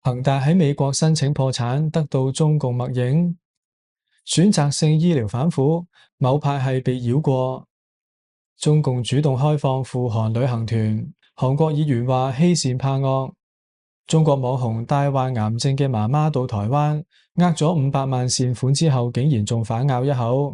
恒大喺美國申請破產，得到中共默認。選擇性醫療反腐，某派系被繞過。中共主動開放赴韓旅行團，韓國議員話欺善怕惡。中國網紅帶患癌症嘅媽媽到台灣，呃咗500萬善款之後，竟然仲反咬一口。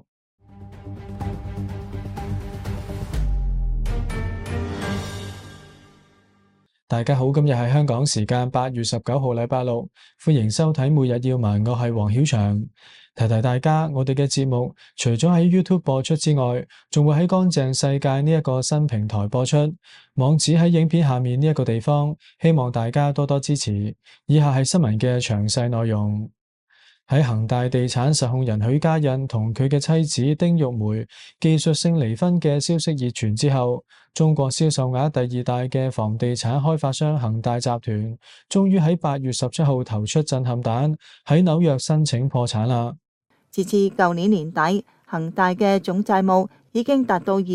大家好，今日係香港時間8月19號，禮拜六，歡迎收睇每日要聞，我係黃曉翔。提提大家，我哋嘅節目除咗喺 YouTube 播出之外，仲會喺乾淨世界呢一個新平台播出，網址喺影片下面呢一個地方，希望大家多多支持。以下係新聞嘅詳細內容。喺恒大地產實控人許家印同佢嘅妻子丁玉梅技術性離婚嘅消息熱傳之後，中國銷售額第2大嘅房地產開發商恒大集團，終於喺8月17號投出震撼彈，喺紐約申請破產啦。 截至舊年年底，恒大嘅總債務已經達到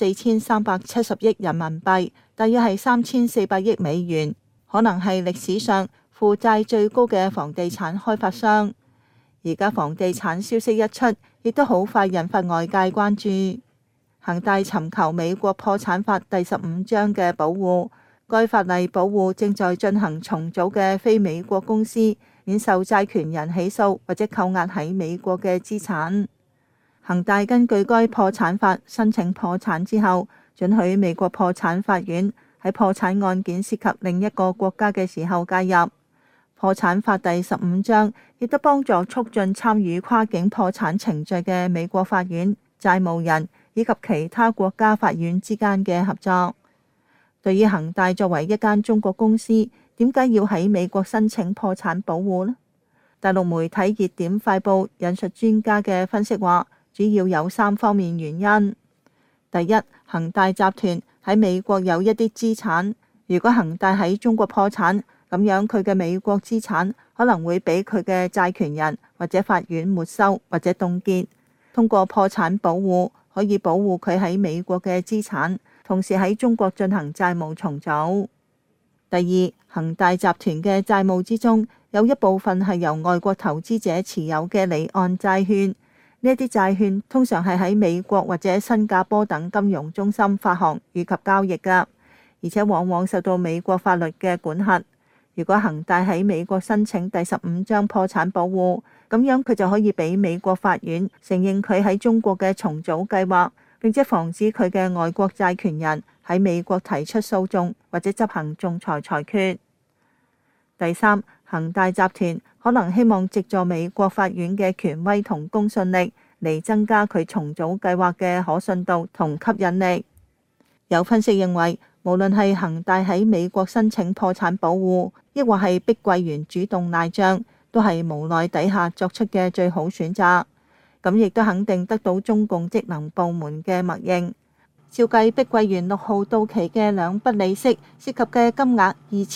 24,370億人民幣，大約係3400億美元，可能係歷史上負債最高嘅房地產開發商。而家房地產消息一出，亦都好快引發外界關注。恒大尋求美國破產法第15章嘅保護，該法例保護正在進行重組嘅非美國公司免受債權人起訴或者扣押喺美國嘅資產。恒大根據該破產法申請破產之後，准許美國破產法院喺破產案件涉及另一個國家嘅時候介入。破產法第15章亦都幫助促進參與跨境破產程序嘅美國法院、債務人以及其他國家法院之間嘅合作。對於恒大作為一間中國公司，點解要喺美國申請破產保護呢？大陸媒體熱點快報引述專家嘅分析話，主要有3方面原因。第一，恒大集團喺美國有一啲資產，如果恒大喺中國破產，咁樣佢嘅美國資產可能會俾佢嘅債權人或者法院沒收或者凍結。通過破產保護可以保護佢喺美國嘅資產，同時喺中國進行債務重組。第二，恒大集團嘅債務之中有一部分係由外國投資者持有嘅離岸債券，呢一啲債券通常係喺美國或者新加坡等金融中心發行以及交易㗎，而且往往受到美國法律嘅管轄。如果恒大喺美國申請第15章破產保護，咁樣佢就可以俾美國法院承認佢喺中國嘅重組計劃，並且防止佢嘅外國債權人喺美國提出訴訟或者執行仲裁裁決。第三，恒大集團可能希望藉助美國法院嘅權威同公信力嚟增加佢重組計劃嘅可信度同吸引力。有分析認為，無論係恒大喺美國申請破產保護，抑或係碧桂園主動賴賬，都係無奈底下作出嘅最好選擇。咁亦都肯定得到中共職能部門嘅默認。照計，碧桂園6號到期嘅2筆利息涉及嘅金額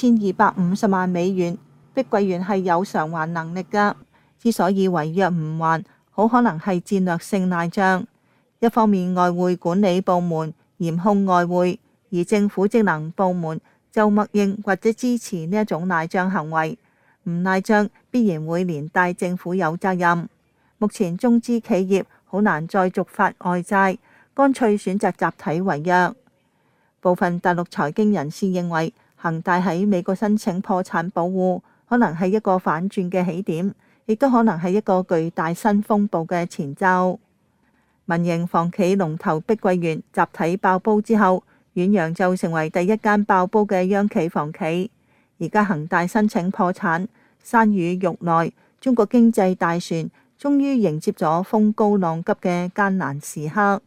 2250萬美元，碧桂園係有償還能力㗎。之所以違約唔還，好可能係戰略性賴賬。一方面，外匯管理部門嚴控外匯，而政府職能部門就默認或者支持呢一種賴賬行為。唔賴賬必然會連帶政府有責任。目前中資企業好難再續發外債，乾脆選擇集體違約。部分大陸財經人士認為，恒大喺美國申請破產保護，可能係一個反轉嘅起點，亦都可能係一個巨大新風暴嘅前奏。民營房企龍頭碧桂園集體爆煲之後，遠洋就成為第一間爆煲嘅央企房企。而家恒大申請破產，山雨欲來，中國經濟大船終於迎接咗風高浪急嘅艱難時刻。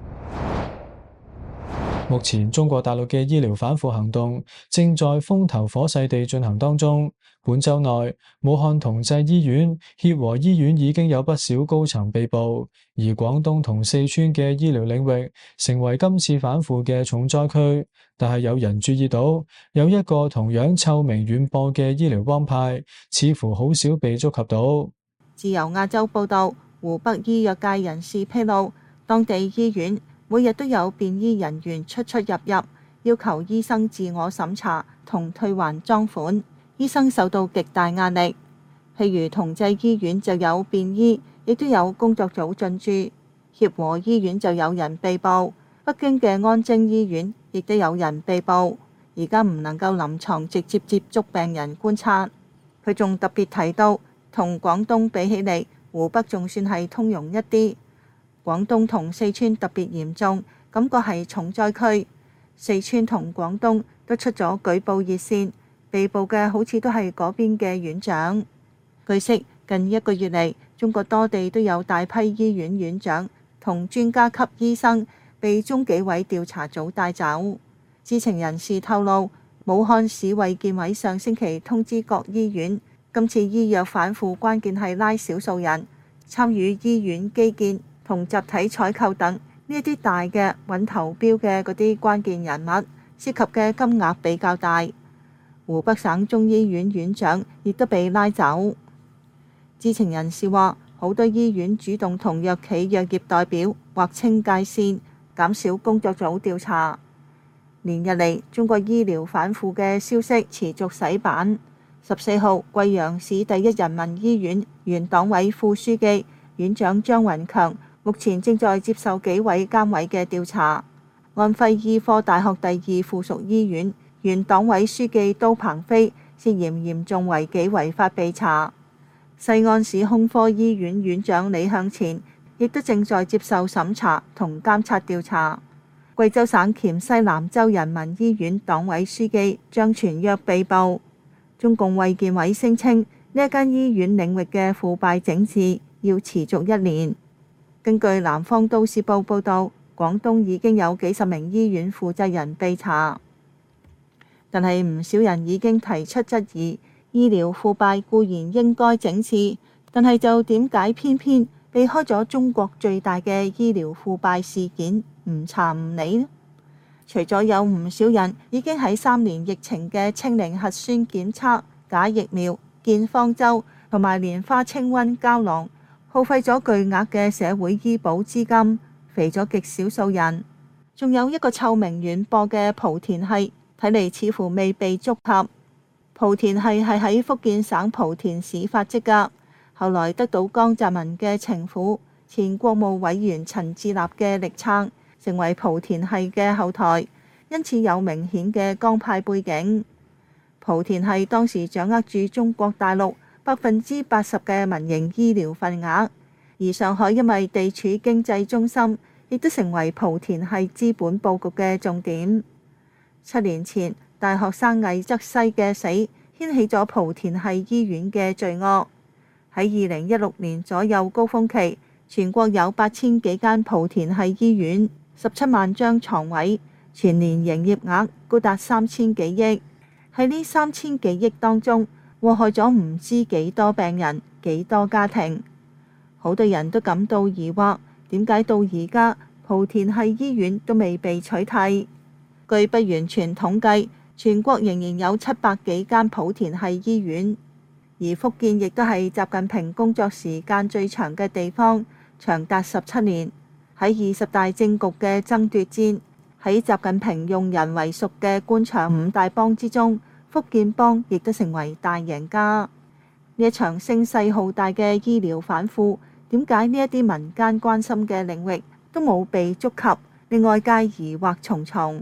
目前中國大陸嘅醫療反腐行動正在風頭火勢地進行當中。本週內，武漢同濟醫院、協和醫院已經有不少高層被捕，而廣東同四川嘅醫療領域成為今次反腐嘅重災區。但係有人注意到，有一個同樣臭名遠播嘅醫療幫派，似乎好少被觸及到。 自由亞洲報道，湖北醫藥界人士披露，當地醫院每日都有便衣人員出出入入，要求醫生自我審查同退還贓款。 醫生受到極大壓力。譬如同濟醫院就有便衣，亦都有工作組進駐；協和醫院就有人被捕，北京嘅安貞醫院亦都有人被捕。而家唔能夠臨床直接接觸病人觀察。佢仲特別提到，同廣東比起嚟，湖北仲算係通融一啲。廣東同四川特別嚴重，感覺係重災區。四川同廣東都出咗舉報熱線，被捕嘅好似都係嗰邊嘅院長。據悉，近一個月嚟，中國多地都有大批醫院院長同專家級醫生被中紀委調查組帶走。知情人士透露，武漢市衛健委上星期通知各醫院，今次醫藥反腐關鍵係拉少數人參與醫院基建同集體採購等呢一啲大嘅穩投標嘅嗰啲關鍵人物，涉及嘅金額比較大。湖北省中醫院院長亦都被拉走。知情人士話，好多醫院主動同藥企藥業代表劃清界線，減少工作組調查。連日嚟，中國醫療反腐嘅消息持續洗版。14號，貴陽市第一人民醫院原黨委副書記、院長張雲強目前正在接受紀委監委嘅調查。安徽醫科大學第二附屬醫院原黨委書記都鵬飛涉嫌嚴重違紀違法被查。西安市胸科醫院院長李向前亦都正在接受審查同監察調查。貴州省黔西南州人民醫院黨委書記張傳躍被捕。中共衛健委聲稱呢一間醫院領域嘅腐敗整治要持續1年。根據南方都市報報道，廣東已經有幾十名醫院負責人被查，但係唔少人已經提出質疑，醫療腐敗固然應該整治，但係就點解偏偏避開咗中國最大嘅醫療腐敗事件，唔查唔理呢？除咗有唔少人已經喺3年疫情嘅清零核酸檢測、假疫苗、建方舟同埋蓮花清瘟膠囊，耗費咗巨額嘅社會醫保資金，肥咗極少數人。仲有一個臭名遠播嘅莆田系，睇嚟似乎未被觸及。莆田系係喺福建省莆田市發跡㗎，後來得到江澤民嘅情婦、前國務委員陳智立嘅力撐，成為莆田系嘅後台，因此有明顯嘅江派背景。莆田系當時掌握住中國大陸80%嘅民營醫療份額，而上海因為地處經濟中心，亦都成為莆田系資本佈局嘅重點。7年前，大學生魏則西嘅死掀起咗莆田系醫院嘅罪惡。喺2016年左右高峰期，全國有8000幾間莆田系醫院，17萬張床位，全年營業額高達3000幾億。喺呢3000幾億當中，禍害咗唔知幾多病人、幾多家庭。好多人都感到疑惑，點解到而家莆田系醫院都未被取締？據不完全統計，全國仍然有700幾間莆田系醫院。而福建亦都係習近平工作時間最長嘅地方，長達17年。喺20大政局嘅爭奪戰，喺習近平用人為屬嘅官場5大幫之中，福建幫亦都成為大贏家。呢一場聲勢浩大嘅醫療反腐，點解呢一啲民間關心嘅領域都冇被觸及，令外界疑惑重重。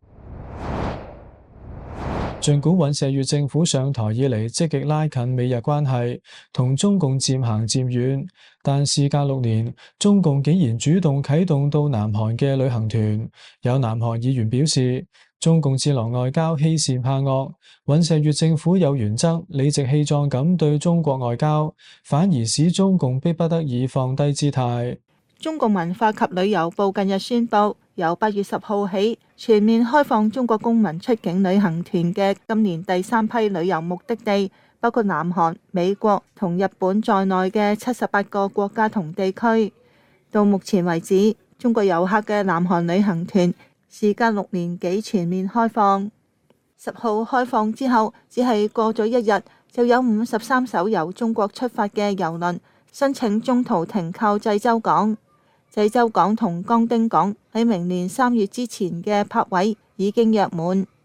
儘管尹錫悅政府上台以嚟積極拉近美日關係，同中共漸行漸遠，但事隔6年，中共竟然主動啟動到南韓嘅旅行團。有南韓議員表示，中共戰狼外交欺善怕惡，尹錫悅政府有原則、理直氣壯咁對中國外交，反而使中共迫不得已放低姿態。 中共文化及旅遊部近日宣布，由8月10號起，全面開放中國公民出境旅行團嘅今年第3批旅遊目的地，包括南韓、美國同日本在內嘅78個國家同地區。到目前為止，中國遊客嘅南韓旅行團時隔6年幾全面開放。10號開放之後，只係過咗1日，就有53艘由中國出發嘅郵輪申請中途停靠濟州港。濟州港同江丁港喺明年3月之前嘅泊位已經約滿。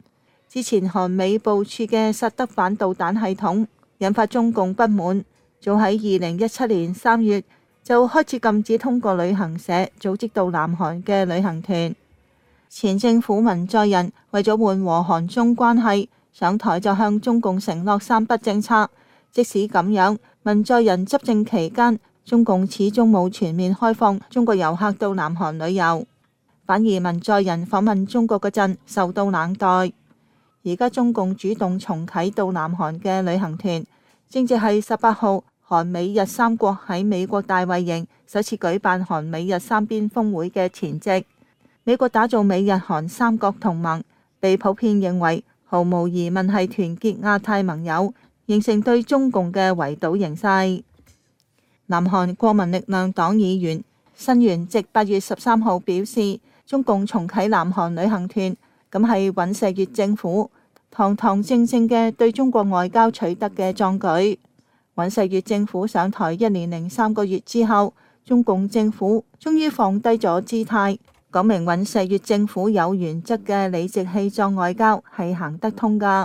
之前韓美部署嘅薩德反導彈系統，引發中共不滿，早喺2017年3月就開始禁止通過旅行社組織到南韓嘅旅行團。前政府文在寅為咗緩和韓中關係，上台就向中共承諾三不政策。即使咁樣，文在寅執政期間，中共始終冇全面開放中國遊客到南韓旅遊，反而文在寅訪問中國嗰陣受到冷待。而家中共主動重啟到南韓嘅旅行團，正值係18號韓美日三國喺美國大衛營首次舉辦韓美日三邊峰會嘅前夕。美國打造美日韓三國同盟，被普遍認為毫無疑問係團結亞太盟友，形成對中共嘅圍堵形勢。南韓國民力量黨議員申元直8月13號表示，中共重啟南韓旅行團，咁係尹錫悅政府堂堂正正嘅對中國外交取得嘅壯舉。尹錫悅政府上台1年零3個月之後，中共政府終於放低咗姿態，講明尹錫悅政府有原則嘅理直氣壯外交係行得通㗎。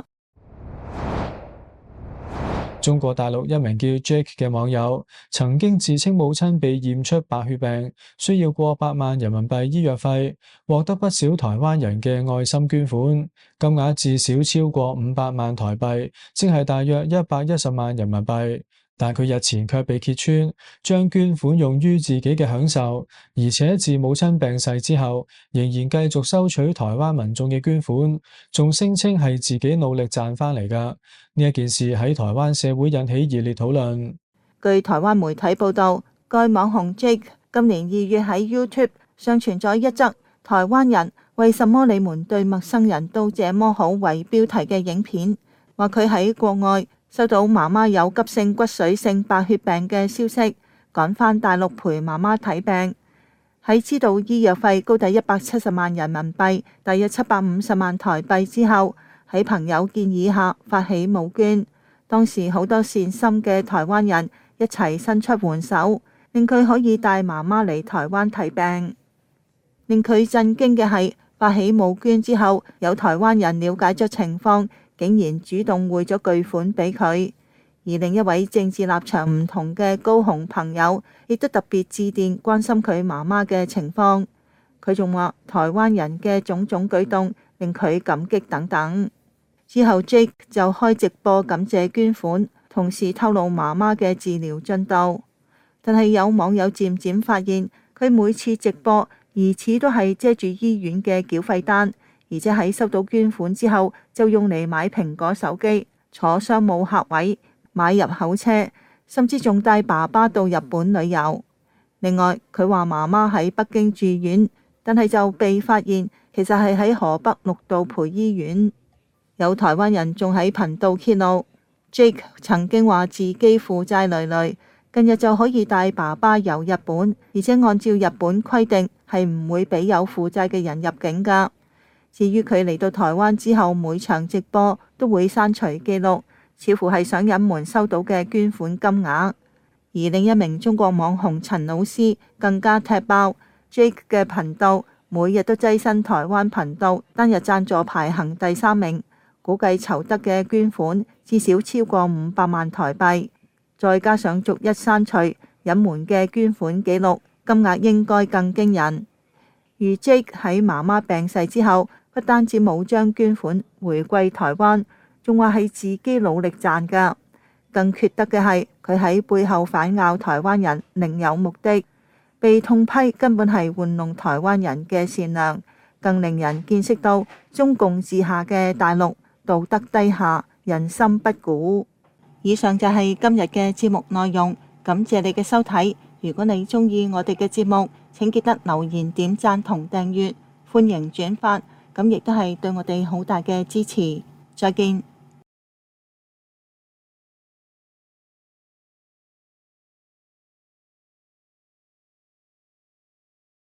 中國大陸一名叫 Jake 嘅網友曾經自稱母親被驗出白血病，需要過百萬人民幣醫藥費，獲得不少台灣人嘅愛心捐款，金額至少超過500萬台幣，即係大約110萬人民幣。但佢日前卻被揭穿，將捐款用於自己嘅享受，而且自母親病逝之後，仍然繼續收取台灣民眾嘅捐款，仲聲稱係自己努力賺翻嚟㗎。呢一件事喺台灣社會引起熱烈討論。 據台灣媒體報道，該網紅 Jake 今年2月喺 YouTube 上傳咗一則台灣人為什麼你們對陌生人都這麼好為標題嘅影片，話佢喺國外收到媽媽有急性骨髓性白血病嘅消息，趕返大陸陪媽媽睇病。喺知道醫藥費高達170萬人民幣，大約750萬台幣之後，喺朋友建議下發起募捐。當時好多善心嘅台灣人一齊伸出援手，令佢可以帶媽媽嚟台灣睇病。令佢震驚嘅係，發起募捐之後，有台灣人了解咗情況，竟然主動匯咗巨款俾佢。而另一位政治立場唔同嘅高雄朋友，亦都特別致電關心佢媽媽嘅情況。佢仲話台灣人嘅種種舉動令佢感激等等。之後 Jake 就開直播感謝捐款，同時透露媽媽嘅治療進度。但係有網友漸漸發現，佢每次直播疑似都係遮住醫院嘅繳費單，而且喺收到捐款之後就用嚟買蘋果手機、坐商務客位、買入口車，甚至仲帶爸爸到日本旅遊。另外，佢話媽媽喺北京住院，但係就被發現其實係喺河北綠道培醫院。有台灣人仲喺頻道揭露 ，Jake 曾經話自己負債累累，近日就可以帶爸爸遊日本，而且按照日本規定係唔會俾有負債嘅人入境㗎。至於佢嚟到台灣之後，每場直播都會刪除記錄，似乎係想隱瞞收到嘅捐款金額。而另一名中國網紅陳老師更加踢爆 Jake 嘅頻道，每日都躋身台灣頻道單日贊助排行第3名，估計籌得嘅捐款至少超過500萬台幣，再加上逐一刪除隱瞞嘅捐款記錄，金額應該更驚人。而 Jake 喺媽媽病逝之後，不單止冇將捐款回歸台灣，仲話係自己努力賺㗎。更缺德嘅係佢喺背後反咬台灣人，另有目的，被痛批根本係玩弄台灣人嘅善良，更令人見識到中共治下嘅大陸道德低下，人心不古。以上就係今日嘅節目內容，感謝你嘅收睇。如果你鍾意我哋嘅節目，請記得留言、點讚同訂閱，歡迎轉發，咁亦都係對我哋好大嘅支持。再見。